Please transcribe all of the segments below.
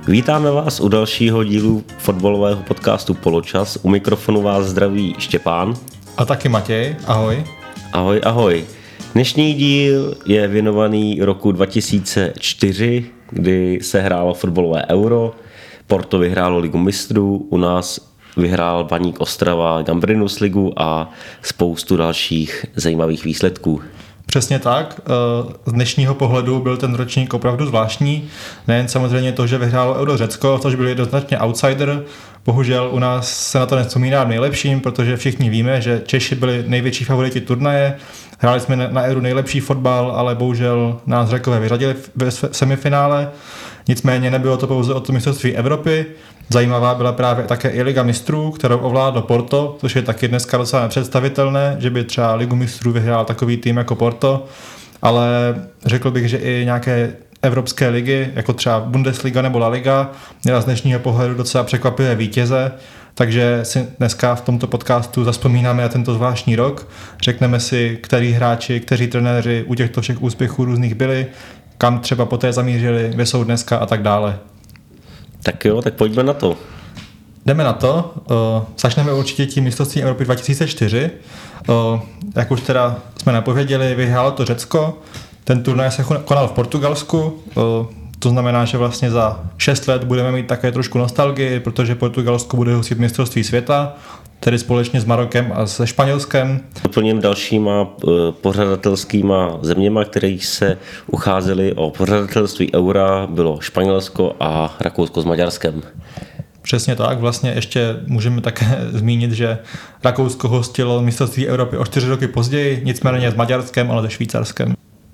Vítáme vás u dalšího dílu fotbalového podcastu Poločas. U mikrofonu vás zdraví Štěpán. A taky Matěj. Ahoj. Ahoj, ahoj. Dnešní díl je věnovaný roku 2004, kdy se hrálo fotbalové Euro. Porto vyhrálo Ligu mistrů, u nás vyhrál Baník Ostrava Gambrinus ligu a spoustu dalších zajímavých výsledků. Přesně tak. Z dnešního pohledu byl ten ročník opravdu zvláštní. Nejen samozřejmě to, že vyhrálo Euro Řecko, což byl jednoznačně outsider. Bohužel u nás se na to nevzpomíná v nejlepším, protože všichni víme, že Češi byli největší favoriti turnaje. Hráli jsme na Euro nejlepší fotbal, ale bohužel nás Řekové vyřadili ve semifinále. Nicméně nebylo to pouze o to mistrovství Evropy. Zajímavá byla právě také i Liga mistrů, kterou ovládlo Porto, což je taky dneska docela nepředstavitelné, že by třeba Ligu mistrů vyhrál takový tým jako Porto, ale řekl bych, že i nějaké evropské ligy, jako třeba Bundesliga nebo La Liga, měla z dnešního pohledu docela překvapivé vítěze, takže si dneska v tomto podcastu zazpomínáme na tento zvláštní rok, řekneme si, který hráči, kteří trenéři u těchto všech úspěchů různých byli, kam třeba poté zamířili, kde jsou dneska a tak dále. Tak jo, tak pojďme na to. Jdeme na to. Začneme určitě tím mistrovstvím Evropy 2004. Jak už teda jsme napověděli, vyhrálo to Řecko. Ten turnaj se konal v Portugalsku. To znamená, že vlastně za 6 let budeme mít také trošku nostalgii, protože Portugalsko bude hostit mistrovství světa, tedy společně s Marokem a se Španělskem. Doplním dalšíma pořadatelskýma zeměma, které se ucházely o pořadatelství Eura, bylo Španělsko a Rakousko s Maďarskem. Přesně tak, vlastně ještě můžeme také zmínit, že Rakousko hostilo mistrovství Evropy o 4 roky později, nicméně s Maďarskem, ale se Švýcarskem.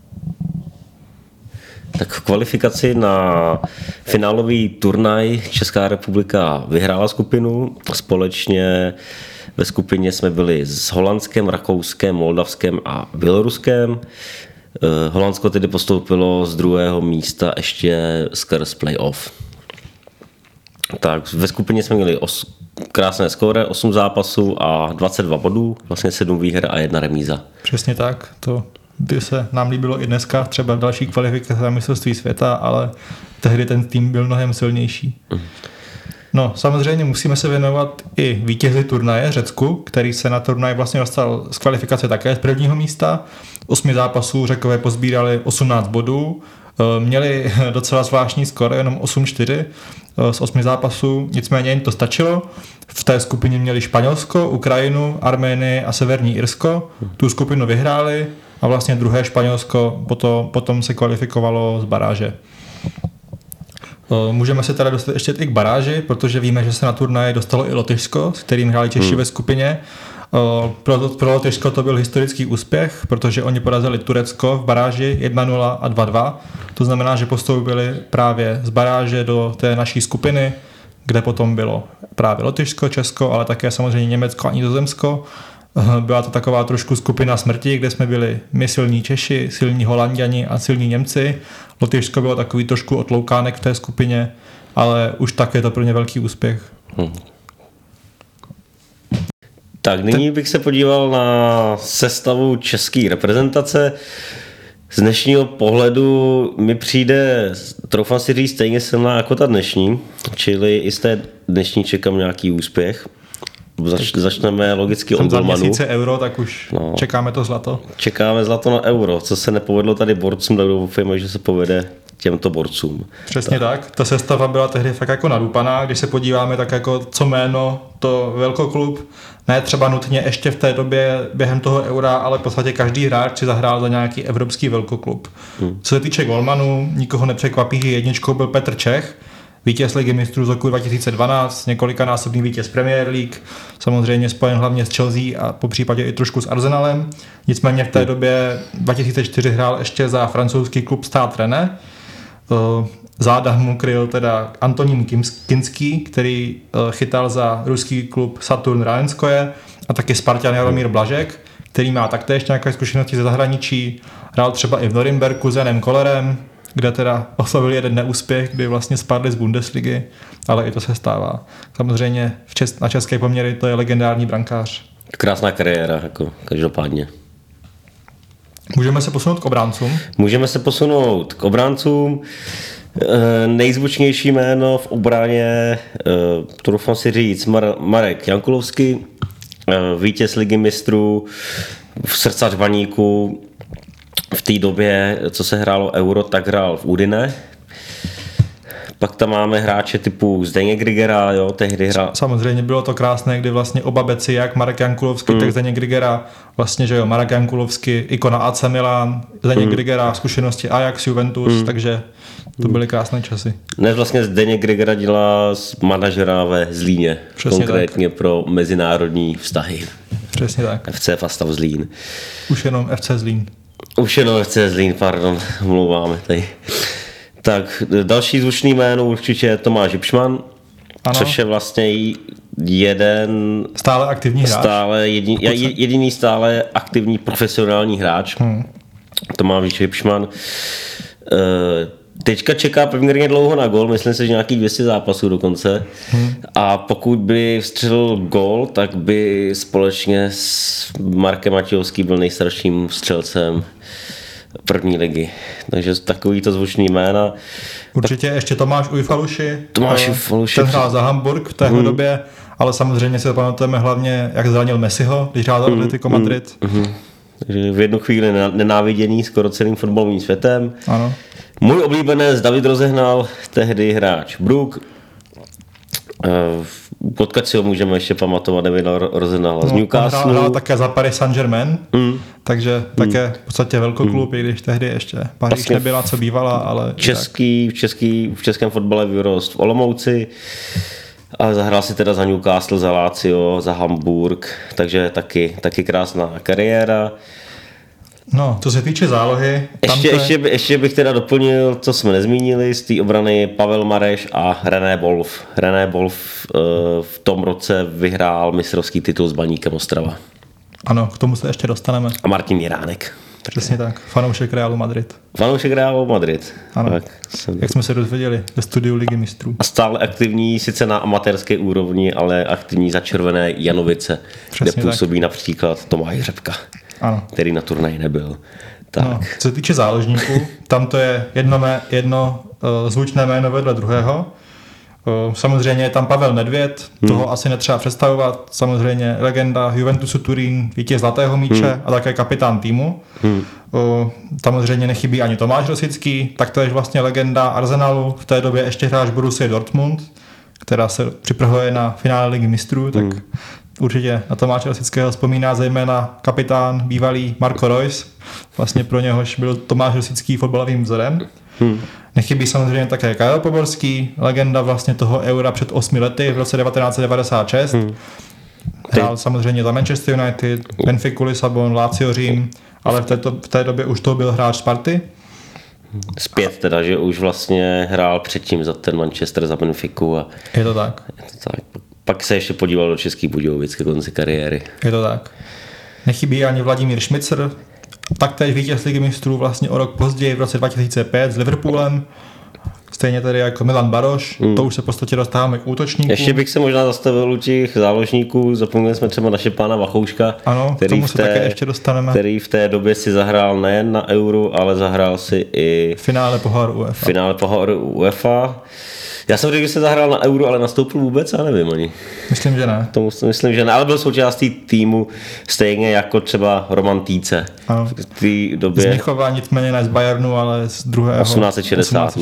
Tak v kvalifikaci na finálový turnaj Česká republika vyhrála skupinu. Společně ve skupině jsme byli s Holandskem, Rakouskem, Moldavskem a Běloruskem. Holandsko tedy postoupilo z druhého místa ještě skrz playoff. Tak ve skupině jsme měli krásné skóre, 8 zápasů a 22 bodů, vlastně 7 výher a 1 remíza. Přesně tak, to by se nám líbilo i dneska, třeba další kvalifikace na mistrovství světa, ale tehdy ten tým byl mnohem silnější. No, samozřejmě musíme se věnovat i vítězi turnaje Řecku, který se na turnaj vlastně dostal z kvalifikace také z prvního místa. 8 zápasů Řekové pozbírali 18 bodů, měli docela zvláštní skóre, jenom 8-4 z 8 zápasů, nicméně jim to stačilo. V té skupině měli Španělsko, Ukrajinu, Arménii a Severní Irsko. Tu skupinu vyhráli a vlastně druhé Španělsko potom se kvalifikovalo z baráže. Můžeme se teda dostat ještě i k baráži, protože víme, že se na turnaj dostalo i Lotyšsko, s kterým hráli Češi ve skupině. Pro Lotyšsko to byl historický úspěch, protože oni porazili Turecko v baráži 1-0 a 2-2. To znamená, že postoupili právě z baráže do té naší skupiny, kde potom bylo právě Lotyšsko, Česko, ale také samozřejmě Německo a Nizozemsko. Byla to taková trošku skupina smrti, kde jsme byli my silní Češi, silní Holanďani a silní Němci. Lotyšsko bylo takový trošku otloukánek v té skupině, ale už tak je to pro ně velký úspěch. Tak nyní bych se podíval na sestavu české reprezentace. Z dnešního pohledu mi přijde, troufám si říct, stejně silná jako ta dnešní, čili i z té dnešní čekám nějaký úspěch. Začneme logicky od golmanů. Za měsíce Euro, tak už čekáme to zlato. Čekáme zlato na Euro. Co se nepovedlo tady borcům, tak doufujeme, že se povede těmto borcům. Přesně tak. Ta sestava byla tehdy fakt jako nadupaná. Když se podíváme, tak jako co jméno, to velkoklub. Ne třeba nutně ještě v té době během toho Eura, ale v podstatě každý hráč si zahrál za nějaký evropský velkoklub. Co se týče golmanů, nikoho nepřekvapí, že jedničkou byl Petr Čech, vítěz Ligy mistrů z roku 2012, několikanásobný vítěz Premier League, samozřejmě spojen hlavně s Chelsea a po případě i trošku s Arsenalem. Nicméně v té době 2004 hrál ještě za francouzský klub Stade Rennes. Záda mu kryl teda Antonín Kinský, který chytal za ruský klub Saturn Rajenskoje, a taky Spartan Jaromír Blažek, který má taktéž nějaké zkušenosti ze zahraničí. Hrál třeba i v Norimberku s Janem Kollerem, kde teda oslavil jeden neúspěch, kdy vlastně spadli z Bundesligy, ale i to se stává. Samozřejmě na české poměry to je legendární brankář. Krásná kariéra, jako každopádně. Můžeme se posunout k obráncům? Můžeme se posunout k obráncům. Nejzvučnější jméno v obraně, troufám si říct, Marek Jankulovský, vítěz ligy mistrů, srdcař Baníku. V té době, co se hrálo Euro, tak hrál v Udine. Pak tam máme hráče typu Zdeněk Grigera, jo, tehdy hrál. Samozřejmě bylo to krásné, kdy vlastně oba beci, jak Marek Jankulovský, tak Zdeněk Grigera, vlastně, že jo, Marek Jankulovský, ikona AC Milan, Zdeněk Grigera, zkušenosti Ajax, Juventus, takže to byly krásné časy. Dnes vlastně Zdeněk Grigera dělá manažera ve Zlíně, přesně konkrétně tak. Pro mezinárodní vztahy. Přesně tak. FC Fastav Zlín. Už jenom FC Zlín. Už jenom FC Zlín, pardon, mluváme tady. Tak další zvučný jméno určitě je Tomáš Hipšman, což je vlastně jeden... Stále aktivní hráč. Jediný stále aktivní profesionální hráč. Tomáš Hipšman. Teďka čeká poměrně dlouho na gól, myslím si, že nějakých 200 zápasů dokonce. A pokud by vstřelil gól, tak by společně s Markem Matějovským byl nejstarším střelcem první ligy. Takže takový to zvučný jména. Určitě ještě Tomáš Ujfaluši. Ten hrál za Hamburg v téhle době, ale samozřejmě si pamatujeme hlavně, jak zranil Messiho, když hrál za Atletico Madrid. Takže v jednu chvíli nenáviděný skoro celým fotbalovým světem. Ano. Můj oblíbenec David Rozehnal, tehdy hráč Brook. Potkat si ho můžeme ještě pamatovat, Davida Rozehnala z Newcastle. Hrál také za Paris Saint-Germain, takže také v podstatě velkoklub, i když tehdy ještě Paříž vlastně nebyla, co bývala, ale... V českém fotbale vyrost v Olomouci, ale zahrál si teda za Newcastle, za Lazio, za Hamburg, takže taky krásná kariéra. No, co se týče zálohy... Ještě bych teda doplnil, co jsme nezmínili, z té obrany Pavel Mareš a René Bolf. René Bolf v tom roce vyhrál mistrovský titul s Baníkem Ostrava. Ano, k tomu se ještě dostaneme. A Martin Jiránek. Přesně tak, fanoušek Realu Madrid. Ano, tak, jak jsme se dozvěděli ve studiu Ligy mistrů. A stále aktivní, sice na amatérské úrovni, ale aktivní za Červené Janovice, přesně kde působí například Tomáš Řepka. Ano. Který na turnaji nebyl. Tak. No, co se týče záložníků, tam to je jedno zvučné jméno vedle druhého. Samozřejmě je tam Pavel Nedvěd, toho asi netřeba představovat. Samozřejmě legenda Juventusu Turín, vítěz Zlatého míče a také kapitán týmu. Samozřejmě nechybí ani Tomáš Rosický, tak to je vlastně legenda Arsenalu, v té době ještě hráč Borussia Dortmund, která se připravuje na finále Ligy mistrů, tak určitě na Tomáše Rosického vzpomíná zejména kapitán bývalý Marco Reus, vlastně pro něhož byl Tomáš Rosický fotbalovým vzorem. Nechybí samozřejmě také Karel Poborský, legenda vlastně toho Eura před 8 lety v roce 1996. Hrál samozřejmě za Manchester United, Benfiku Lisabon, Lazio Řím, ale v té době už to byl hráč Sparty. Zpět teda, že už vlastně hrál předtím za ten Manchester, za Benfiku. Je to tak. Pak se ještě podíval do Český Budějovic ke konci kariéry. Je to tak. Nechybí ani Vladimír Šmicer, taktéž vítěz Ligy mistrů vlastně o rok později v roce 2005 s Liverpoolem. Stejně tedy jako Milan Baroš, to už se v podstatě dostáváme k útočníkům. Ještě bych se možná zastavil u těch záložníků, zapomněli jsme třeba naše pána Vachouška, ano, tomu se také ještě dostaneme. Který v té době si zahrál nejen na Euro, ale zahrál si i finále poháru UEFA. Já jsem řekl, že se zahrál na Euro, ale nastoupil vůbec, já nevím ani. Myslím, že ne. Myslím, že ne, ale byl součástí týmu stejně jako třeba Roman Týce. Ano. V té době... Z Mnichova, nicméně ne z Bayernu, ale z druhého. 1860,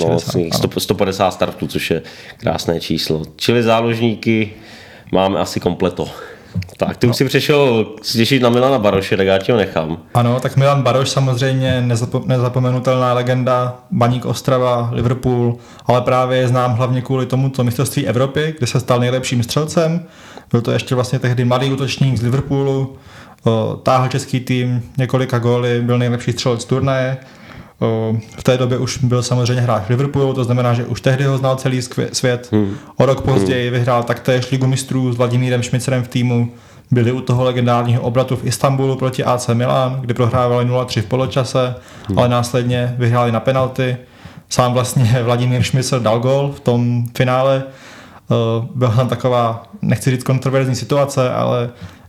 150 startů, což je krásné číslo. Čili záložníky máme asi kompleto. Tak, ty už si přešel si těšit na Milana Baroše, tak já ti ho nechám. Ano, tak Milan Baroš samozřejmě nezapomenutelná legenda, Baník Ostrava, Liverpool, ale právě je znám hlavně kvůli tomuto mistrovství Evropy, kde se stal nejlepším střelcem. Byl to ještě vlastně tehdy mladý útočník z Liverpoolu, táhl český tým několika góly, byl nejlepší střelec turnaje. V té době už byl samozřejmě hráč Liverpoolu, to znamená, že už tehdy ho znal celý svět. O rok později vyhrál taktéž Ligu mistrů s Vladimírem Šmicerem v týmu. Byli u toho legendárního obratu v Istanbulu proti AC Milan, kdy prohrávali 0-3 v poločase, ale následně vyhráli na penalty. Sám vlastně Vladimír Šmicer dal gól v tom finále. Byla tam taková, nechci říct kontroverzní situace, ale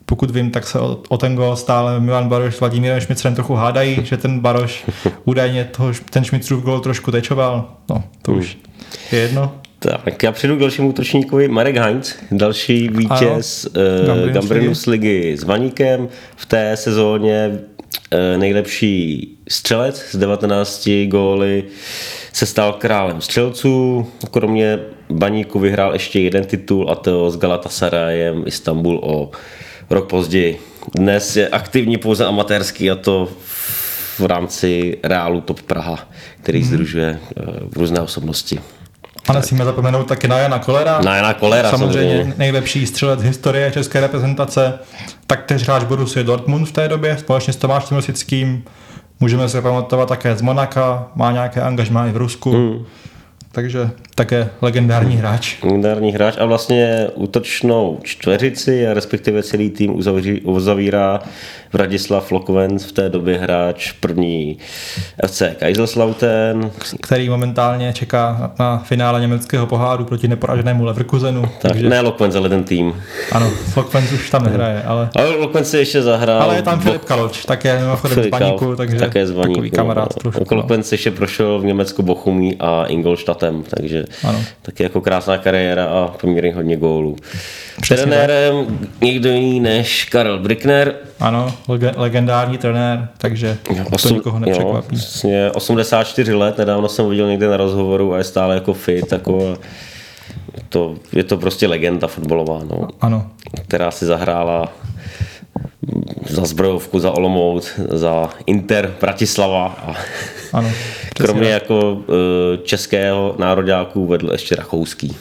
Pokud vím, tak se o ten gól stále Milan Baroš s Vladimírem Šmicrem trochu hádají, že ten Baroš údajně ten Šmicrův gól trošku tečoval. No, to už je jedno. Tak já přijdu k dalšímu útočníkovi, Marek Heinz, další vítěz Gambrinus ligy s Vaníkem, v té sezóně nejlepší střelec s 19 góly, se stal králem střelců, kromě Baníku vyhrál ještě jeden titul, a to s Galatasarajem Istanbul o rok později. Dnes je aktivní pouze amatérský, a to v rámci Realu Top Praha, který sdružuje různé osobnosti. A nesmíme zapomenout taky na Jana Kollera. Na Jana Kollera samozřejmě. Nejlepší střelec historie české reprezentace. Taktéž hráč Borussia Dortmund v té době, společně s Tomášem Rosickým. Můžeme se pamatovat také z Monaka, má nějaké angažmá i v Rusku. Takže také legendární hráč. Legendární hráč a vlastně útočnou čtveřici, a respektive celý tým uzavírá Vradislav Lokvenc, v té době hráč první FC Kaiserslautern. Který momentálně čeká na finále německého poháru proti neporaženému Leverkusenu. Takže... Ne Lokvenc, ale ten tým. Ano, Lokvenc už tam nehraje. Ale Lokvenc se ještě zahrál. Ale je tam Filip Kaloč, také mimochodem z Baníku, takže také z Baníku, takový kamarád trošku. Lokvenc ještě prošel v Německu Bochumí a Ingolstadtem, takže taky jako krásná kariéra a poměrně hodně gólů. Trenérem nikdo jiný než Karel Brickner. Ano, legendární trenér, takže to nikoho nepřekvapí. Vlastně 84 let, nedávno jsem viděl někde na rozhovoru a je stále jako fit, jako je to prostě legenda fotbalová, no, ano. Která si zahrála za Zbrojovku, za Olomouc, za Inter Bratislava a ano, kromě jako českého nároďáků vedl ještě rakouský.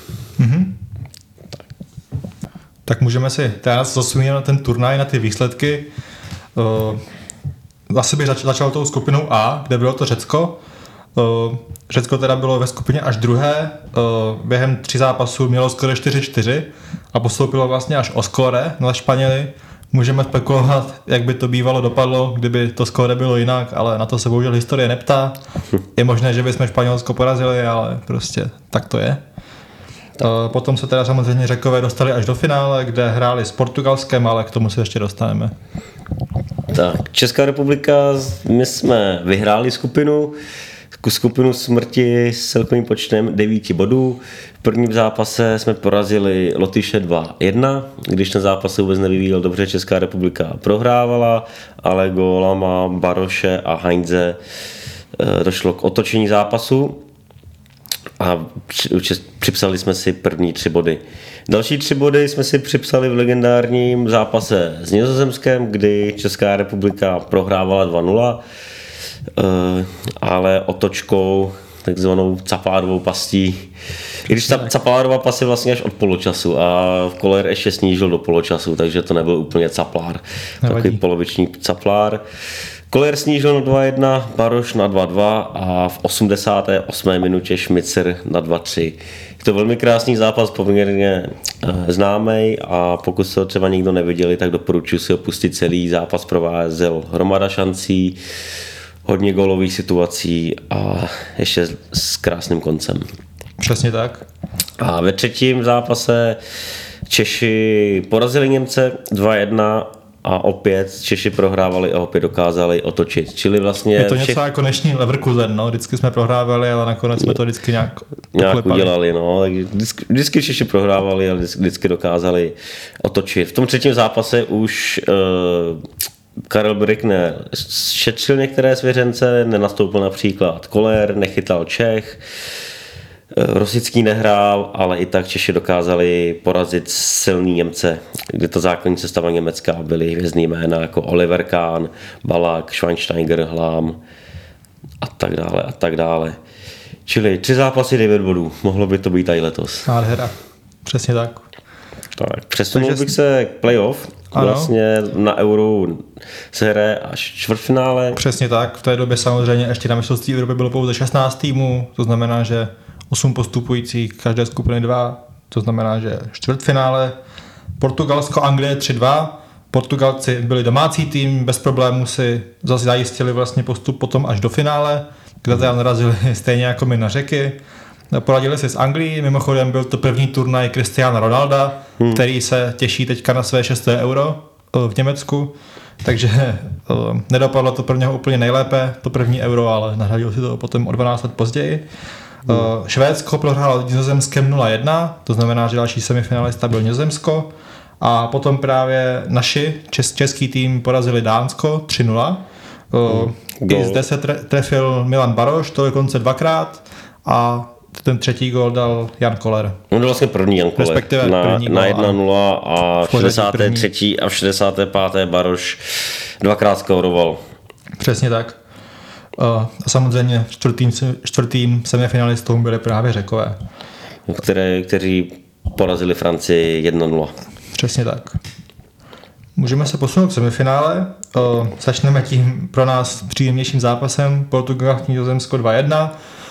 Tak můžeme si teraz zasumírovat na ten turnaj, na ty výsledky. Zase bych začal tou skupinou A, kde bylo to Řecko. Řecko teda bylo ve skupině až druhé. Během 3 zápasů mělo skoro 4-4 a postoupilo vlastně až o skóre na Španěli. Můžeme spekulovat, jak by to bývalo dopadlo, kdyby to skóre bylo jinak, ale na to se bohužel historie neptá. Je možné, že bychom Španělsko porazili, ale prostě tak to je. Potom se teda samozřejmě Řekové dostali až do finále, kde hráli s Portugalskem, ale k tomu se ještě dostaneme. Tak, Česká republika, my jsme vyhráli skupinu smrti s celkovým počtem 9 bodů. V prvním zápase jsme porazili Lotyše 2-1, když ten zápas se vůbec nevyvíjel dobře, Česká republika prohrávala, ale gólama Baroše a Heinze došlo k otočení zápasu a připsali jsme si první 3 body. Další 3 body jsme si připsali v legendárním zápase s Nizozemskem, kdy Česká republika prohrávala 2-0, ale otočkou, takzvanou Caplárovou pastí. I když ta Caplárová pas je vlastně až od poločasu a Koller ještě snížil do poločasu, takže to nebyl úplně Caplár. Takový poloviční Caplár. Koller snížil na 2-1, Baroš na 2-2 a v 88. minutě Šmicr na 2-3. Je to velmi krásný zápas, poměrně známý, a pokud se ho třeba nikdo neviděli, tak doporučuji si ho pustit celý. Zápas provázel hromada šancí, hodně gólových situací a ještě s krásným koncem. Přesně tak. A ve třetím zápase Češi porazili Němce 2-1 a opět Češi prohrávali a opět dokázali otočit. Čili vlastně je to něco jako dnešní Leverkusen, no. Vždycky jsme prohrávali, ale nakonec jsme to vždycky nějak udělali, no. Vždycky Češi prohrávali a vždycky dokázali otočit. V tom třetím zápase už Karel Brickner šetřil některé svěřence, nenastoupil například Koller, nechytal Čech, Rosický nehrál, ale i tak Češi dokázali porazit silný Němce, kdy ta základní sestava Německa byly hvězdný jména jako Oliver Kahn, Ballack, Schweinsteiger, Hlám a tak dále. Čili 3 zápasy 9 bodů, mohlo by to být i letos. Nádhera, přesně tak. Tak, přesunul bych se k playoff. Vlastně na Euro se hraje až čtvrtfinále. Přesně tak, v té době samozřejmě ještě na mistrovství Evropy bylo pouze 16 týmů, to znamená, že 8 postupujících, každé skupiny 2, to znamená, že čtvrtfinále. Portugalsko, Anglie 3-2. Portugalci byli domácí tým, bez problémů si zase zajistili vlastně postup potom až do finále, kde teda narazili stejně jako my na Řeky. Poradili se s Anglií, mimochodem byl to první turnaj Cristiana Ronalda, který se těší teďka na své 6. euro v Německu, takže nedopadlo to pro něho úplně nejlépe, to první Euro, ale nahradil si to potom o 12 let později. Švédsko prohrálo s Nizozemskem 0-1, to znamená, že další semifinalista byl Nizozemsko a potom právě naši český tým porazili Dánsko 3-0. I zde se trefil Milan Baroš, to dokonce dvakrát a ten třetí gól dal Jan Koller. On byl vlastně první Jan Koller na 1-0 a v 63. a v 65. Baroš dvakrát skóroval. Přesně tak. A samozřejmě čtvrtým semifinalistům byli právě Řekové. Kteří porazili Francii 1-0. Přesně tak. Můžeme se posunout k semifinále. Začneme tím pro nás příjemnějším zápasem Portugalsko-Nizozemsko 2-1.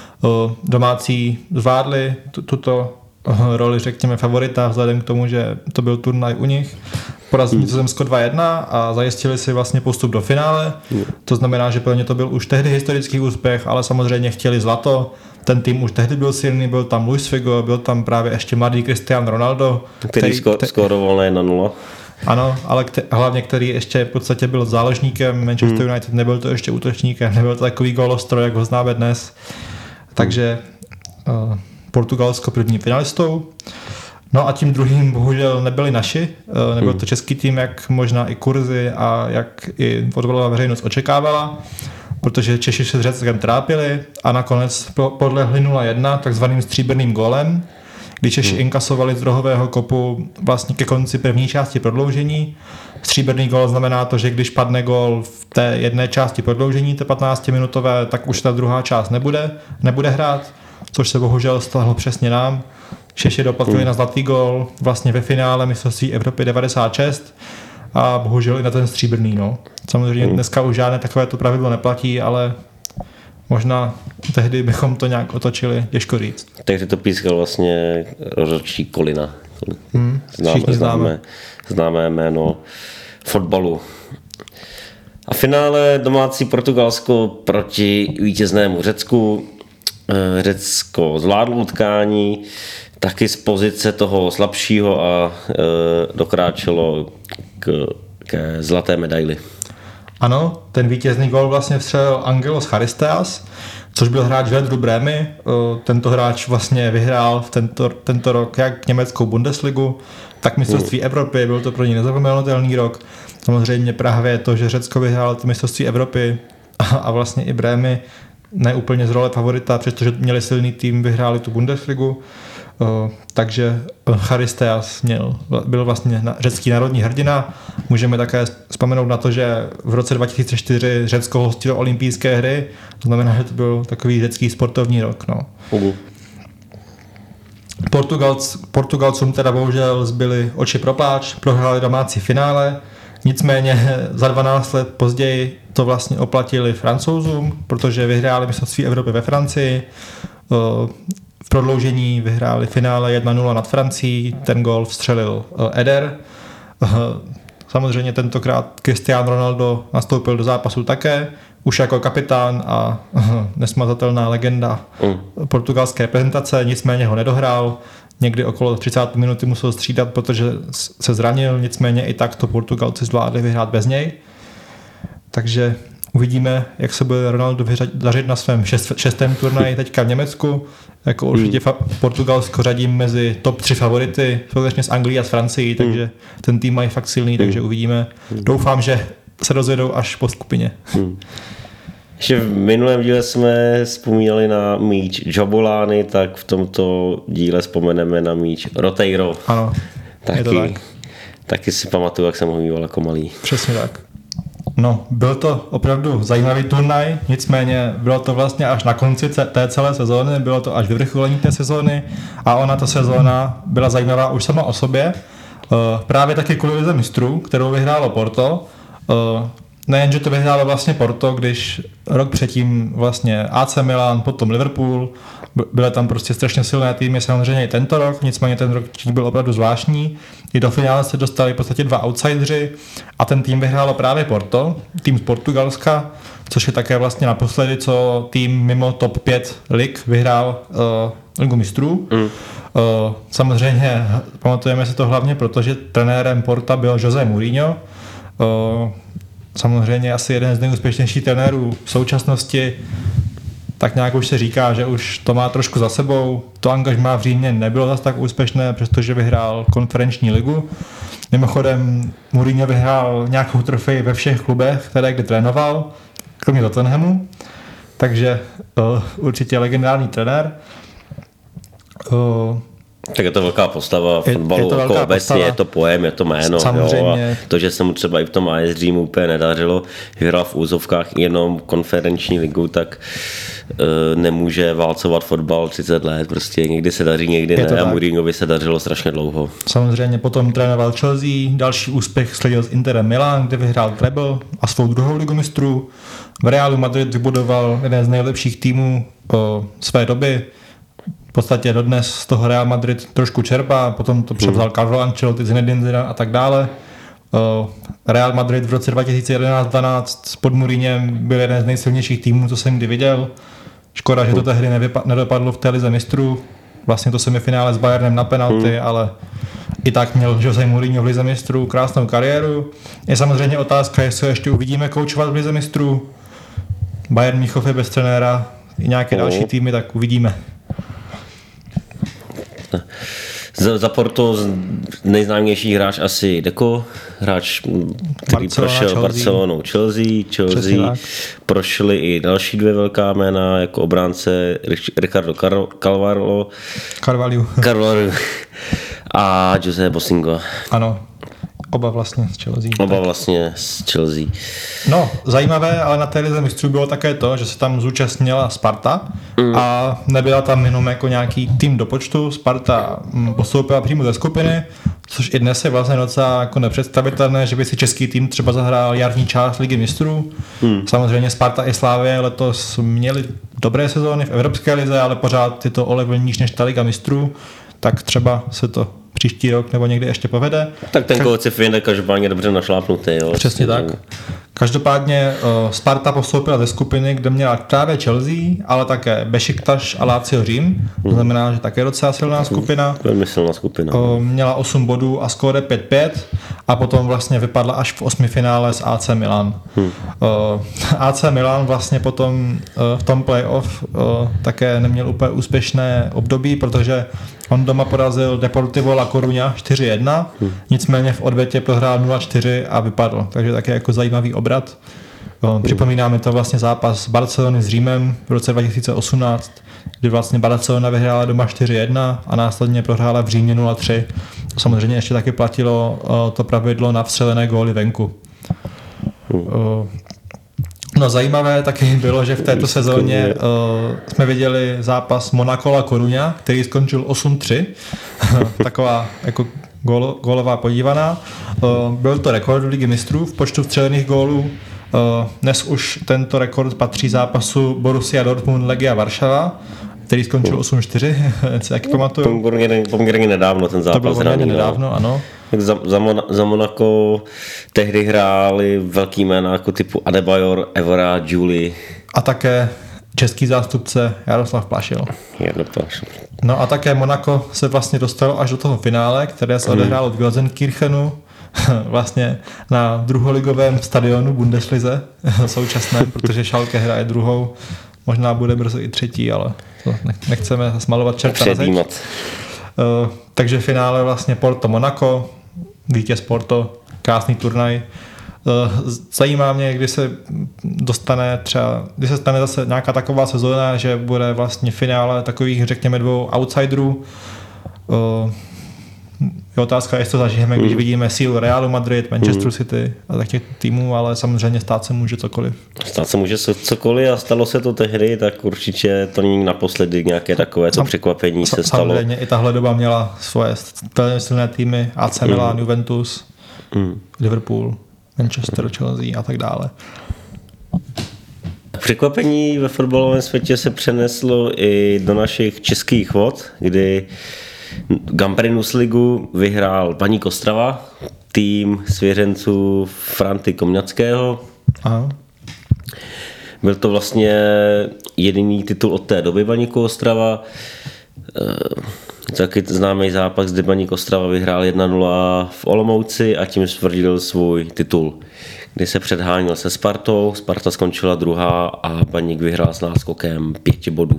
Domácí zvládli tuto roli, řekněme, favorita, vzhledem k tomu, že to byl turnaj u nich. Porazili Nizozemsko 2-1 a zajistili si vlastně postup do finále. To znamená, že pro ně to byl už tehdy historický úspěch, ale samozřejmě chtěli zlato. Ten tým už tehdy byl silný, byl tam Luis Figo, byl tam právě ještě mladý Cristiano Ronaldo. Který skóroval na 1-0. Ano, ale hlavně který ještě v podstatě byl záložníkem Manchester United, nebyl to ještě útočníkem, nebyl to takový gólostroj, jak ho známe dnes. Takže Portugalsko prvním finalistou. No a tím druhým bohužel nebyli naši, nebyl to český tým, jak možná i kurzy a jak i fotbalová veřejnost očekávala, protože Češi se s Řeckem trápili a nakonec podlehli 0-1 takzvaným stříbrným gólem, kdy Češi inkasovali z rohového kopu vlastně ke konci první části prodloužení. Stříbrný gól znamená to, že když padne gól v té jedné části prodloužení, té 15-minutové, tak už ta druhá část nebude hrát, což se bohužel stalo přesně nám. Češi dopadli na zlatý gól vlastně ve finále mistrovství Evropy 96 a bohužel i na ten stříbrný. No. Samozřejmě dneska už žádné takovéto pravidlo neplatí, ale možná tehdy bychom to nějak otočili, těžko říct. Takže to pískal vlastně rozhodčí Kolina. Známé jméno fotbalu. A v finále domácí Portugalsko proti vítěznému Řecku. Řecko zvládlo utkání taky z pozice toho slabšího a dokráčelo ke zlaté medaili. Ano, ten vítězný gól vlastně vstřelil Angelos Charisteas, což byl hráč Werderu Brémy. Tento hráč vlastně vyhrál tento rok jak německou Bundesligu, tak mistrovství Evropy, byl to pro ně nezapomenutelný rok. Samozřejmě právě to, že Řecko vyhrál to mistrovství Evropy a vlastně i Brémy, ne úplně z role favorita, přestože měli silný tým, vyhráli tu Bundesligu. Takže Charisteas byl vlastně řecký národní hrdina. Můžeme také vzpomenout na to, že v roce 2004 Řecko hostilo olympijské hry, to znamená, že to byl takový řecký sportovní rok. No. Portugalcům teda bohužel zbyly oči pro pláč, prohráli domácí finále, nicméně za 12 let později to vlastně oplatili Francouzům, protože vyhráli mistrovství Evropy ve Francii. V prodloužení vyhráli finále 1-0 nad Francií, ten gól vstřelil Eder. Samozřejmě tentokrát Cristiano Ronaldo nastoupil do zápasu také, už jako kapitán a nesmazatelná legenda portugalské reprezentace, nicméně ho nedohrál. Někdy okolo 30 minuty musel střídat, protože se zranil, nicméně i tak to Portugalci zvládli vyhrát bez něj. Takže uvidíme, jak se bude Ronaldo dařit na svém šestém turnaji teďka v Německu. Jako určitě Portugalsko řadím mezi top 3 favority, společně s Anglií a s Francií, takže ten tým mají fakt silný, takže uvidíme. Doufám, že se rozjedou až po skupině. Ještě v minulém díle jsme vzpomínali na míč Jabulani, tak v tomto díle vzpomeneme na míč Roteiro. Ano, je to tak. Taky si pamatuju, jak jsem ho mýval jako malý. Přesně tak. No, byl to opravdu zajímavý turnaj, nicméně bylo to vlastně až na konci té celé sezóny, bylo to až vyvrcholení té sezóny a ona ta sezóna byla zajímavá už sama o sobě. Právě taky kvůli lize mistrů, kterou vyhrálo Porto. Nejenže to vyhrálo vlastně Porto, když rok předtím vlastně AC Milan, potom Liverpool, byly tam prostě strašně silné týmy, samozřejmě i tento rok, nicméně ten rok byl opravdu zvláštní. I do finále se dostali v podstatě 2 outsideri a ten tým vyhrálo právě Porto, tým z Portugalska, což je také vlastně naposledy, co tým mimo top 5 lig vyhrál Ligu mistrů. Samozřejmě pamatujeme si to hlavně, protože trenérem Porta byl José Mourinho, Samozřejmě asi jeden z nejúspěšnějších trenérů v současnosti, tak nějak už se říká, že už to má trošku za sebou. To angažmá v Římě nebylo zase tak úspěšné, přestože vyhrál konferenční ligu. Mimochodem Mourinho vyhrál nějakou trofej ve všech klubech, které kdy trénoval, kromě Tottenhamu. Takže určitě legendární trenér. Tak je to velká postava v fotbalu, jako obecně je to pojem, je to jméno. Samozřejmě. Jo, a to, že se mu třeba i v tom AS Římu úplně nedařilo, vyhrál v úzovkách jenom konferenční ligu, tak nemůže válcovat fotbal 30 let. Prostě někdy se daří, někdy ne. A Mourinhovi se dařilo strašně dlouho. Samozřejmě potom trénoval Chelsea, další úspěch sledil s Interem Milan, kde vyhrál treble a svou druhou ligu mistrů. V Realu Madrid vybudoval jeden z nejlepších týmů své doby. V podstatě dodnes z toho Real Madrid trošku čerpá, potom to převzal Carlo Ancelotti, Zinedine Zidane a tak dále. Real Madrid v roce 2011-12 pod Mourinhem byl jeden z nejsilnějších týmů, co jsem kdy viděl. Škoda, že to tehdy nedopadlo v té lize mistrů. Vlastně to semifinále s Bayernem na penalty, ale i tak měl Jose Mourinho v lize mistrů krásnou kariéru. Je samozřejmě otázka, jestli ještě uvidíme koučovat v lize mistrů. Bayern Mnichov je bez trenéra, i nějaké další týmy, tak uvidíme. Za Porto nejznámější hráč asi Deco, hráč, který prošel Barcelonou, Chelsea. Prošli i další dvě velká jména, jako obránce Ricardo Carvalho a Jose Bosingo. Ano. Oba vlastně z Chelsea. No, zajímavé, ale na té lize mistrů bylo také to, že se tam zúčastnila Sparta a nebyla tam jenom jako nějaký tým do počtu. Sparta postoupila přímo ze skupiny, což i dnes je vlastně docela jako nepředstavitelné, že by si český tým třeba zahrál jarní část ligy mistrů. Samozřejmě Sparta i Slavie letos měli dobré sezóny v Evropské lize, ale pořád je to o level níž než ta liga mistrů, tak třeba se to příští rok nebo někdy ještě povede. Tak ten koeficient je každopádně dobře našlápnutý. Jo. Přesně tak. Každopádně Sparta postoupila ze skupiny, kde měla právě Chelsea, ale také Bešiktaš a Lazio Řím. To znamená, že také docela silná skupina. Velmi silná skupina. Měla 8 bodů a skóre 5-5 a potom vlastně vypadla až v 8. finále s AC Milan. AC Milan vlastně potom v tom playoff také neměl úplně úspěšné období, protože on doma porazil Deportivo La Coruña 4-1, nicméně v odvetě prohrál 0-4 a vypadl. Takže také jako zajímavý obrat. Připomínáme to vlastně zápas Barcelony s Římem v roce 2018, kdy vlastně Barcelona vyhrála doma 4-1 a následně prohrála v Římě 0-3. Samozřejmě ještě taky platilo to pravidlo na vstřelené góly venku. No zajímavé taky bylo, že v této sezóně jsme viděli zápas Monaco La Coruña, který skončil 8-3. Taková jako gólová podívaná. Byl to rekord ligy mistrů v počtu vstřelených gólů. Dnes už tento rekord patří zápasu Borussia Dortmund Legia Varšava, který skončil 8-4, se taky pamatuju. Poměrně nedávno ten zápas. To bylo poměrně nedávno, ano. Za Monaco tehdy hráli velký jména jako typu Adebayor, Evra, Julie. A také český zástupce Jaroslav Plašil. No a také Monaco se vlastně dostalo až do toho finále, které se odehrálo v Gelsenkirchenu, vlastně na druholigovém stadionu Bundeslize současné, protože Schalke hraje druhou, možná bude brzo i třetí, ale to nechceme smalovat čerta na zeď. Takže finále vlastně Porto-Monaco, vítěz Porto, krásný turnaj. Zajímá mě, když se stane zase nějaká taková sezóna, že bude vlastně finále takových, řekněme, dvou outsiderů. Je otázka, jestli to zažijeme, když vidíme sílu Realu Madrid, Manchester City a tak těch týmů, ale samozřejmě stát se může cokoliv. Stát se může cokoliv a stalo se to tehdy, tak určitě to není naposledy nějaké takové překvapení se stalo. Samozřejmě i tahle doba měla svoje silné týmy, AC Milan, Juventus, Liverpool, Manchester, Chelsea a tak dále. Překvapení ve fotbalovém světě se přeneslo i do našich českých vod, kdy Gambrinus ligu vyhrál Baník Ostrava, tým svěřenců Franty Komňackého. Aha. Byl to vlastně jediný titul od té doby Baníku Ostrava. Taky známý zápas, kdy Baník Ostrava vyhrál 1-0 v Olomouci a tím stvrdil svůj titul, kdy se předháněl se Spartou, Sparta skončila druhá a Baník vyhrál s náskokem 5 bodů.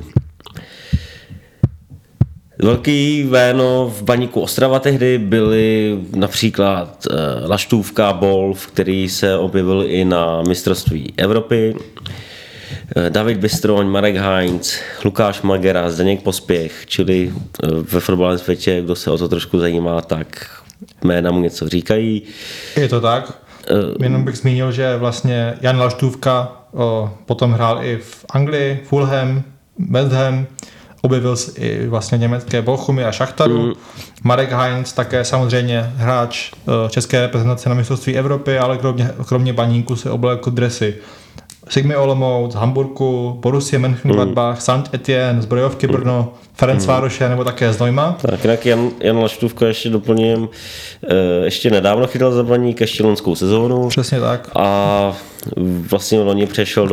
Velký jméno v Baníku Ostrava tehdy byly například Laštůvka, Bolf, který se objevil i na mistrovství Evropy, David Bystroň, Marek Heinz, Lukáš Magera, Zdeněk Pospěch, čili ve fotbalovém světě, kdo se o to trošku zajímá, tak jména mu něco říkají. Je to tak? Jenom bych zmínil, že vlastně Jan Laštůvka potom hrál i v Anglii, Fulham, West Ham, objevil se i vlastně německé Bochumy a Šachtaru. Marek Heinz také samozřejmě hráč české reprezentace na mistrovství Evropy, ale kromě Baníku se oblékl dresy Sigmy Olomouc, Hamburku, Borussia Mönchengladbach, Saint-Étienne, Zbrojovky Brno, Ferencvároše nebo také Znojma. Tak jinak Jan Laštůvka ještě doplním, ještě nedávno chytal za Baník, ještě loňskou sezónu. Přesně tak. A vlastně loni přešel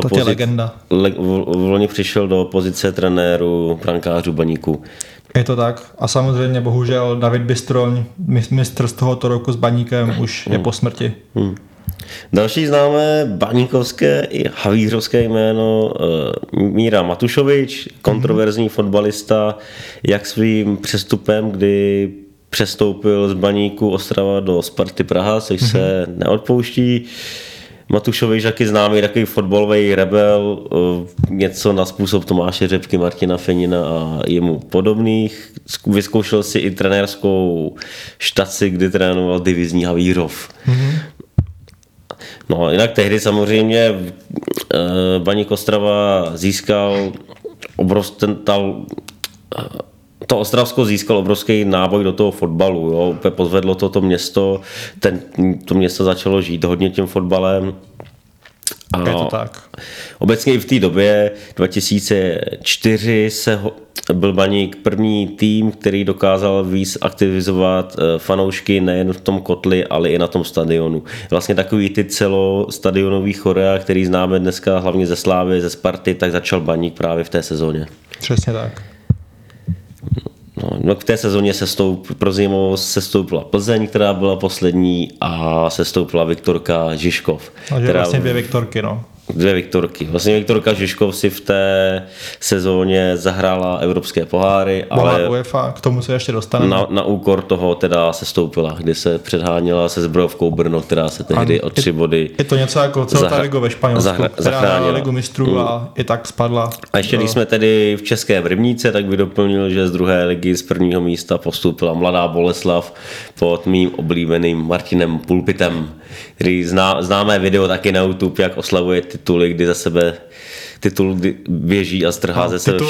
do pozice trenéru brankářů Baníku. Je to tak. A samozřejmě bohužel David Bystroň, mistr z tohoto roku s Baníkem, už je po smrti. Další známé baníkovské i havířovské jméno Míra Matušovič, kontroverzní fotbalista, jak svým přestupem, kdy přestoupil z Baníku Ostrava do Sparty Praha, což se neodpouští. Matušovič taky známý takový fotbalový rebel, něco na způsob Tomáše Řepky, Martina Fenina a jemu podobných. Vyzkoušel si i trenérskou štaci, kdy trénoval divizní Havířov. No, jinak tehdy samozřejmě Baník Ostrava získal to Ostravsko získal obrovský náboj do toho fotbalu. Jo. Úplně pozvedlo to město, to město začalo žít hodně tím fotbalem. A je to tak. Obecně i v té době 2004 byl Baník první tým, který dokázal víc aktivizovat fanoušky nejen v tom kotli, ale i na tom stadionu. Vlastně takový ty celostadionový chorea, který známe dneska hlavně ze Slávy, ze Sparty, tak začal Baník právě v té sezóně. Přesně tak. No, v té sezóně pro zimu sestoupila Plzeň, která byla poslední, a sestoupila Viktorka Žižkov. Takže vlastně 2 Viktorky, no. 2 Viktorky. Vlastně Viktorka Žižkov si v té sezóně zahrála evropské poháry, ale UEFA, k tomu se ještě dostaneme. Na úkor toho teda sestoupila, kdy se předháněla se Zbrojovkou Brno, která se tehdy o 3 body je to něco jako celá liga ve Španělsku, která hrála ligu mistrů a i tak spadla. A ještě když jsme tedy v České Rybníce, tak by doplnil, že z druhé ligy z prvního místa postoupila Mladá Boleslav pod mým oblíbeným Martinem Pulpitem, který známé video taky na YouTube, jak oslavuje tituly, kdy za sebe titul běží a strhá ze sebe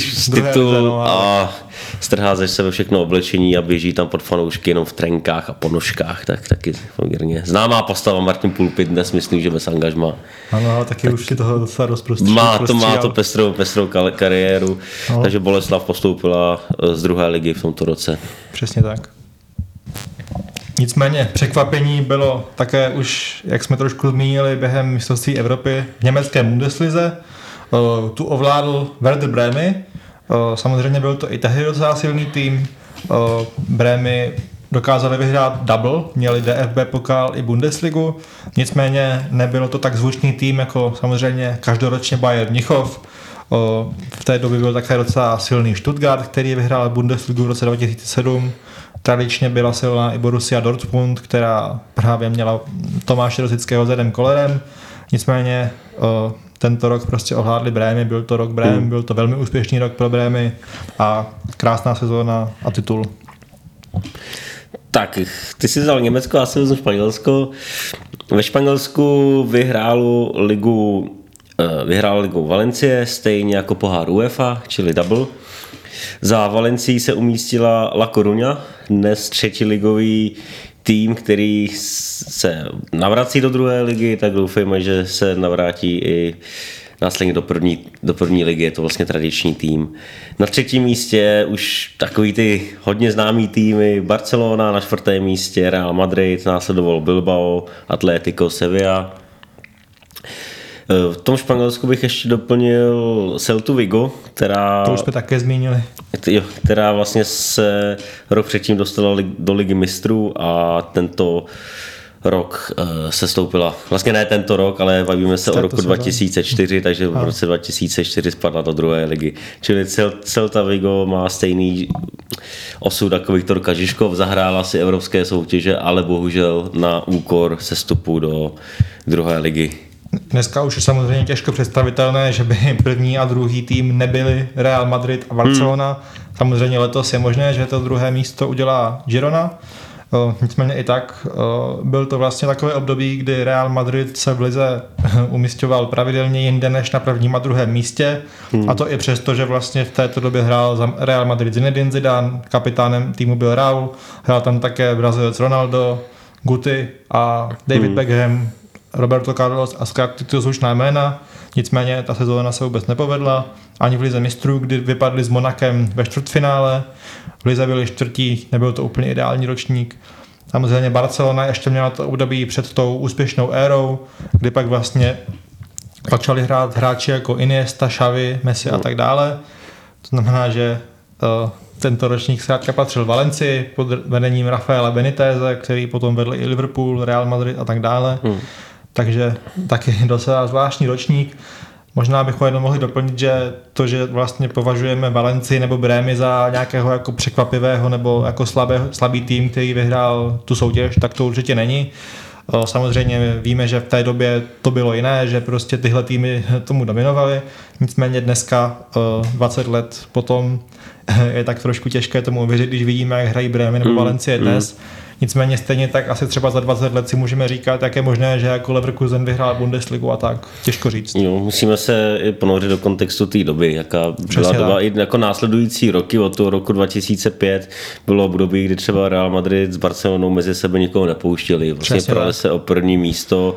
strhá ze sebe všechno oblečení a běží tam pod fanoušky jenom v trenkách a ponožkách, tak taky poměrně známá postava Martin Pulpit, dnes myslím, že bez angažma. Ano, taky už si toho docela rozprostřídal. Má to pestrou kariéru, takže Boleslav postoupila z druhé ligy v tomto roce. Přesně tak. Nicméně překvapení bylo také už, jak jsme trošku zmínili, během mistrovství Evropy v německé Bundeslize. Tu ovládl Werder Brémy. Samozřejmě byl to i tehdy docela silný tým. Brémy dokázali vyhrát double, měli DFB pokal i Bundesligu. Nicméně nebylo to tak zvučný tým jako samozřejmě každoročně Bayern Mnichov. V té době byl také docela silný Stuttgart, který vyhrál Bundesligu v roce 2007. Tradičně byla silná i Borussia Dortmund, která právě měla Tomáše Rosického s Edem Kollerem. Nicméně tento rok prostě ovládli Brémy, byl to rok Brém, byl to velmi úspěšný rok pro Brémy a krásná sezóna a titul. Tak, ty jsi vzal Německo, já jsem vzal Španělsko. Ve Španělsku vyhrála ligu Valencie, stejně jako pohár UEFA, čili double. Za Valencií se umístila La Coruña, dnes třetiligový tým, který se navrací do druhé ligy, tak doufejme, že se navrátí i následně do první ligy, je to vlastně tradiční tým. Na třetím místě už takový ty hodně známý týmy, Barcelona na 4. místě, Real Madrid, následoval Bilbao, Atlético, Sevilla. V tom Španělsku bych ještě doplnil Celtu Vigo, která... To už jsme také zmínili. Která vlastně se rok předtím dostala do Ligy mistrů a tento rok se stoupila, vlastně ne tento rok, ale bavíme se o roku 2004, takže v roce 2004 spadla do druhé ligy. Čili Celta Vigo má stejný osud jako Viktor Kažiškov, zahrála si evropské soutěže, ale bohužel na úkor sestupu do druhé ligy. Dneska už je samozřejmě těžko představitelné, že by první a druhý tým nebyli Real Madrid a Barcelona. Samozřejmě letos je možné, že to druhé místo udělá Girona. Nicméně i tak byl to vlastně takové období, kdy Real Madrid se v lize umisťoval pravidelně jinde než na prvním a druhém místě. A to i přesto, že vlastně v této době hrál za Real Madrid Zinedine Zidane, kapitánem týmu byl Raul, hrál tam také Brazilec Ronaldo, Guti a David Beckham, Roberto Carlos a zkrátka to zvučná jména. Nicméně ta sezóna se vůbec nepovedla. Ani v lize mistrů, kdy vypadli s Monakem ve čtvrtfinále. V lize byli čtvrtí, nebyl to úplně ideální ročník. Samozřejmě Barcelona ještě měla to období před tou úspěšnou érou, kdy pak vlastně začali hrát hráči jako Iniesta, Xavi, Messi a tak dále. To znamená, že tento ročník zkrátka patřil Valencii pod vedením Rafaela Beniteze, který potom vedl i Liverpool, Real Madrid a tak dále. Takže taky docela zvláštní ročník. Možná bychom jenom mohli doplnit, že to, že vlastně považujeme Valencii nebo Brémy za nějakého jako překvapivého nebo jako slabý tým, který vyhrál tu soutěž, tak to určitě není. Samozřejmě víme, že v té době to bylo jiné, že prostě tyhle týmy tomu dominovaly. Nicméně dneska, 20 let potom, je tak trošku těžké tomu uvěřit, když vidíme, jak hrají Brémy nebo Valencie dnes. Nicméně stejně tak asi třeba za 20 let si můžeme říkat, jak je možné, že jako Leverkusen vyhrál Bundesligu a tak. Těžko říct. Jo, musíme se i ponořit do kontextu té doby, jaká byla doba. I jako následující roky od toho roku 2005 bylo období, kdy třeba Real Madrid s Barcelonou mezi sebe nikoho nepouštěli. Vlastně prali se o první místo,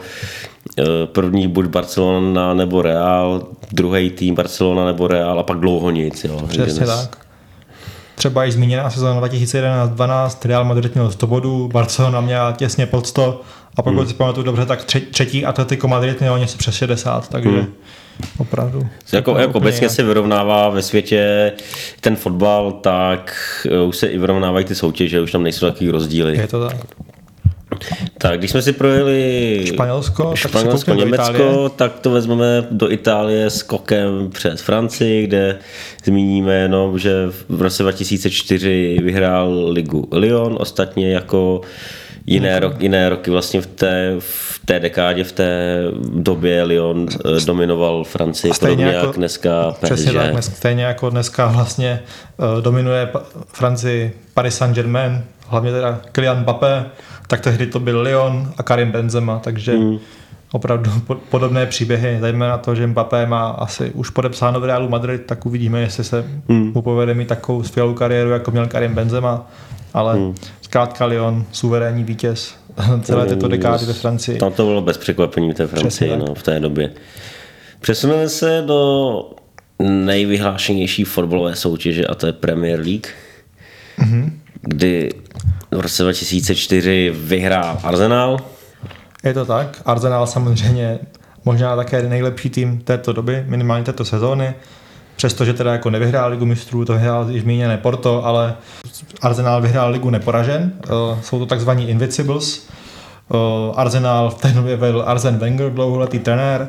první buď Barcelona nebo Real, druhý tým Barcelona nebo Real a pak dlouho nic. Jo. Přesně tak. Třeba již zmíněná sezóna 2011-12, Real Madrid měl 100 bodů, Barcelona měla těsně pod 100 a pokud si pamatuju dobře, tak třetí Atletico Madrid mělo něco přes 60, takže opravdu. Jako obecně se vyrovnává ve světě ten fotbal, tak už se i vyrovnávají ty soutěže, už tam nejsou takový rozdíly. Je to tak. Tak když jsme si projeli Španělsko Německo, tak to vezmeme do Itálie skokem přes Francii, kde zmíníme jenom, že v roce 2004 vyhrál ligu Lyon, ostatně jako jiné roky vlastně v té dekádě, v té době Lyon dominoval Francii, podobně jako dneska PSG. Přesně tak, stejně jako dneska vlastně dominuje Francii Paris Saint-Germain, hlavně teda Kylian Mbappé, tak tehdy to byl Lyon a Karim Benzema, takže opravdu podobné příběhy, zejména to, že Mbappé má asi už podepsáno v Realu Madrid, tak uvidíme, jestli se mu povede mít takovou skvělou kariéru, jako měl Karim Benzema, ale zkrátka Lyon, suverénní vítěz celé této dekády ve Francii. Tam to bylo bez překvapení v té Francii v té době. Přesuneme se do nejvyhlášenější fotbalové soutěže a to je Premier League, kdy v roce 2004 vyhrál Arsenal. Je to tak. Arsenal samozřejmě možná také nejlepší tým této doby, minimálně této sezóny. Přestože teda jako nevyhrál ligu mistrů, to vyhrál již zmíněné Porto, ale Arsenal vyhrál ligu neporažen. Jsou to takzvaní Invincibles. Arsenal v té době vedl Arsene Wenger, dlouholetý trenér.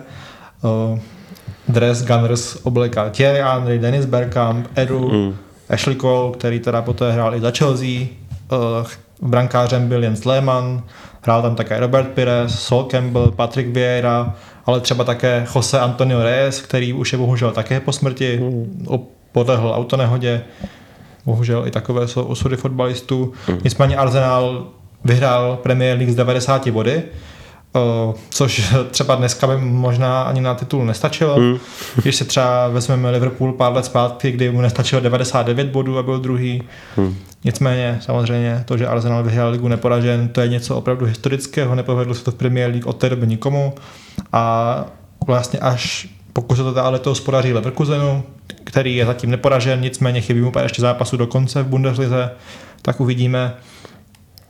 Dres Gunners oblekal Thierry Henry, Dennis Bergkamp, Edu, Ashley Cole, který teda poté hrál i za Chelsea. Brankářem byl Jens Lehmann, hrál tam také Robert Pires, Sol Campbell, Patrick Vieira, ale třeba také Jose Antonio Reyes, který už je bohužel také po smrti, podlehl autonehodě. Bohužel i takové jsou osudy fotbalistů. Nicméně Arsenal vyhrál Premier League z 90 body, což třeba dneska by možná ani na titul nestačilo. Když se třeba vezmeme Liverpool pár let zpátky, kdy mu nestačilo 99 bodů a byl druhý. Nicméně samozřejmě to, že Arsenal vyhrál ligu neporažen, to je něco opravdu historického, nepovedlo se to v Premier League od té doby nikomu a vlastně až pokud se to dále letos podaří Leverkusenu, který je zatím neporažen, nicméně chybí mu pár ještě zápasu do konce v Bundeslize, tak uvidíme.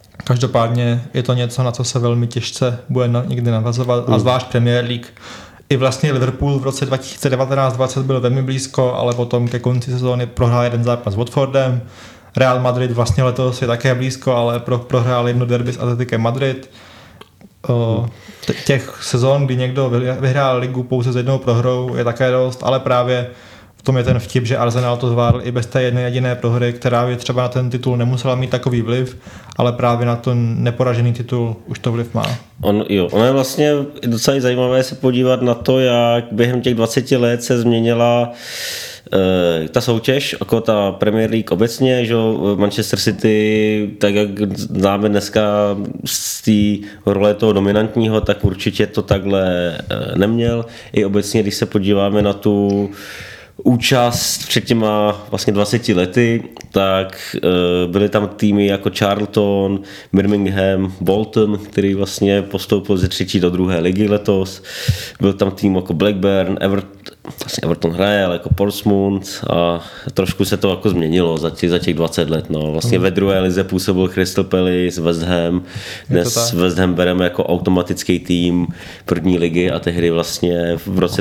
Každopádně je to něco, na co se velmi těžce bude někdy navazovat a zvlášť Premier League i vlastně Liverpool v roce 2019-20 byl velmi blízko, ale potom ke konci sezóny prohrál jeden zápas s Watfordem. Real Madrid vlastně letos je také blízko, ale prohrál jedno derby s Atletikem Madrid. Těch sezon, kdy někdo vyhrál ligu pouze s jednou prohrou, je také dost, ale právě v tom je ten vtip, že Arsenal to zvládl i bez té jedné jediné prohry, která by třeba na ten titul nemusela mít takový vliv, ale právě na ten neporažený titul už to vliv má. Ono je vlastně docela zajímavé se podívat na to, jak během těch 20 let se změnila ta soutěž, jako ta Premier League obecně, že Manchester City, tak jak známe dneska z té role toho dominantního, tak určitě to takhle neměl. I obecně, když se podíváme na tu účast před těma vlastně 20 lety, tak byly tam týmy jako Charlton, Birmingham, Bolton, který vlastně postoupil ze 3. do 2. ligy letos. Byl tam tým jako Blackburn, Everton hraje, ale jako Portsmouth a trošku se to jako změnilo za těch 20 let. No. Vlastně ve 2. lize působil Crystal Palace, West Ham. Dnes West Ham bereme jako automatický tým 1. ligy a tehdy vlastně v roce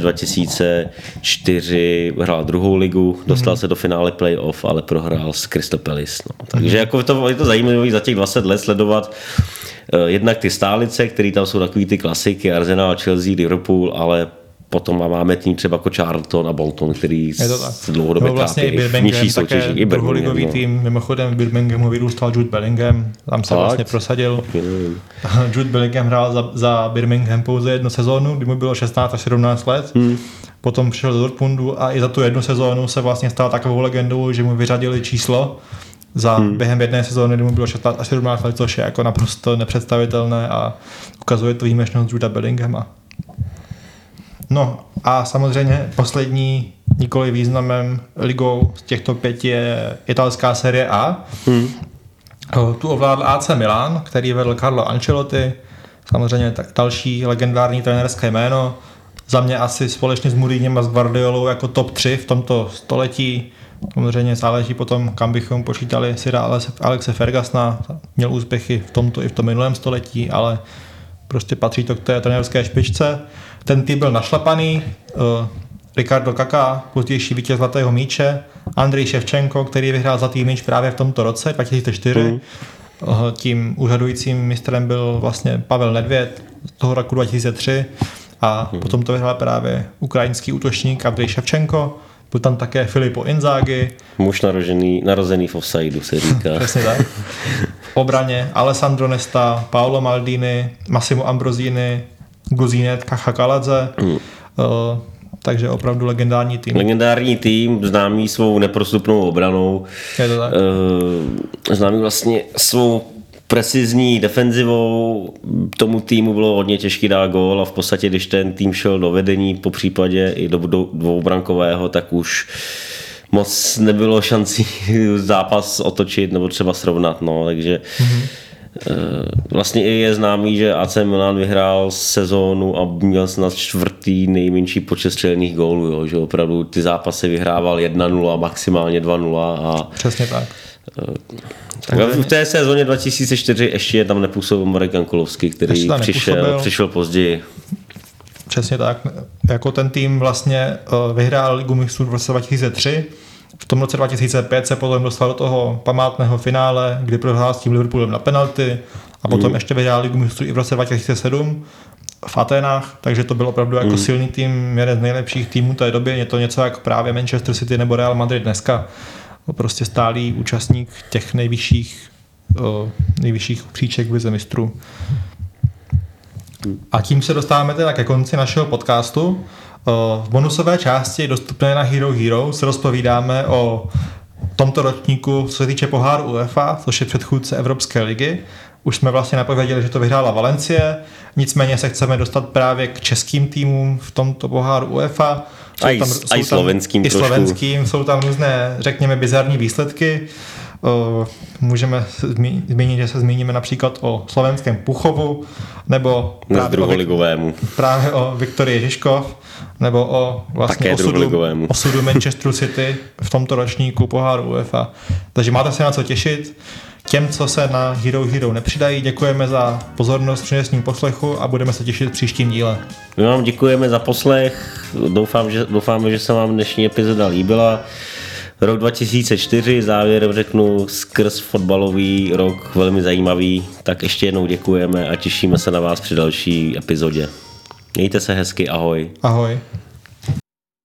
2004 hrál 2. ligu, dostal se do finále playoff, ale prohrál s Crystal Palace. No. Takže jako je to zajímavé za těch 20 let sledovat jednak ty stálice, které tam jsou takový ty klasiky, Arsenal, Chelsea, Liverpool, ale potom máme tým třeba jako Charlton a Bolton, který se dlouhodobě vlastně trápí v nižší soutěži. I druholigový tým, mimochodem v Birminghamu vyrůstal Jude Bellingham, tam se vlastně prosadil. Jude Bellingham hrál za Birmingham pouze jednu sezónu, kdy mu bylo 16 až 17 let. Potom přišel do Dortmundu a i za tu jednu sezónu se vlastně stal takovou legendou, že mu vyřadili číslo během jedné sezóny, kdy mu bylo 16 až 17 let, což je jako naprosto nepředstavitelné a ukazuje to výjimečnost Juda Bellinghama. No a samozřejmě poslední nikoli významem ligou z těchto 5 je italská Serie A. Tu ovládl AC Milan, který vedl Carlo Ancelotti, samozřejmě další legendární trenérské jméno. Za mě asi společně s Mourinhem a s Guardiolou jako top 3 v tomto století. Samozřejmě záleží potom, kam bychom počítali Sira Alexe Fergusona. Měl úspěchy v tomto i v tom minulém století, ale prostě patří to k té trenérské špičce. Ten tým byl našlapaný, Ricardo Kaká, pozdější vítěz Zlatého míče, Andrej Ševčenko, který vyhrál Zlatý míč právě v tomto roce, 2004. Tím úřadujícím mistrem byl vlastně Pavel Nedvěd z toho roku 2003 a potom to vyhrál právě ukrajinský útočník Andrej Ševčenko. Byl tam také Filippo Inzaghi. Muž narozený v offsideu, se říká. Přesně tak. V obraně Alessandro Nesta, Paolo Maldini, Massimo Ambrosini, Guzinet, Kacha Kaladze. Takže opravdu legendární tým. Legendární tým, známý svou neprostupnou obranou. Je to tak. Známý vlastně svou precizní defenzivou. Tomu týmu bylo hodně těžký dát gól a v podstatě, když ten tým šel do vedení, po případě i do dvoubrankového, tak už moc nebylo šancí zápas otočit nebo třeba srovnat. No. Takže vlastně i je známý, že AC Milan vyhrál sezónu a měl snad 4. nejmenší počet střelených gólů. Jo, že opravdu ty zápasy vyhrával 1-0, maximálně 2-0. A přesně tak. Tak v té sezóně 2004 ještě tam nepůsobil Marek Jankulovský, který přišel později. Přesně tak. Jako ten tým vlastně vyhrál Ligu mistrů v roce 2003. V tom roce 2005 se potom dostal do toho památného finále, kdy prohrál s tím Liverpoolem na penalty a potom ještě vyhrál Ligu mistrů i v roce 2007 v Aténách, takže to byl opravdu jako silný tým, jeden z nejlepších týmů té doby. Je to něco jako právě Manchester City nebo Real Madrid dneska. Prostě stálý účastník těch nejvyšších příček v lize mistrů. A tím se dostáváme teda ke konci našeho podcastu. V bonusové části dostupné na Hero Hero se rozpovídáme o tomto ročníku, co se týče poháru UEFA, což je předchůdce Evropské ligy. Už jsme vlastně napověděli, že to vyhrála Valencie, nicméně se chceme dostat právě k českým týmům v tomto poháru UEFA. I slovenským trošku. Jsou tam různé, řekněme, bizarní výsledky. Můžeme zmínit, že se zmíníme například o slovenském Puchovu, nebo právě o Viktorii Žižkov, nebo o vlastně osudu Manchesteru City v tomto ročníku poháru UEFA. Takže máte se na co těšit. Těm, co se na Hero nepřidají, děkujeme za pozornost při dnešním poslechu a budeme se těšit v příštím díle. My vám děkujeme za poslech, doufáme, že se vám dnešní epizoda líbila. Rok 2004, závěrem řeknu, skrz fotbalový rok velmi zajímavý, tak ještě jednou děkujeme a těšíme se na vás při další epizodě. Mějte se hezky, ahoj. Ahoj.